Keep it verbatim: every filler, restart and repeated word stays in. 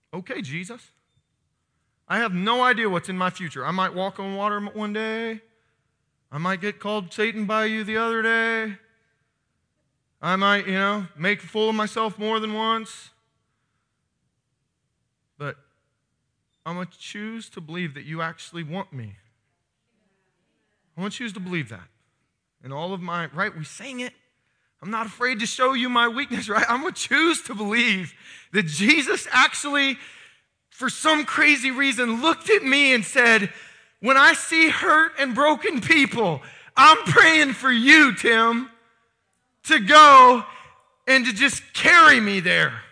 Okay, Jesus. I have no idea what's in my future. I might walk on water one day. I might get called Satan by you the other day. I might, you know, make a fool of myself more than once. But I'm going to choose to believe that you actually want me. I'm going to choose to believe that. And all of my, right, we sang it. I'm not afraid to show you my weakness, right? I'm going to choose to believe that Jesus actually, for some crazy reason, looked at me and said, when I see hurt and broken people, I'm praying for you, Tim, to go and to just carry me there.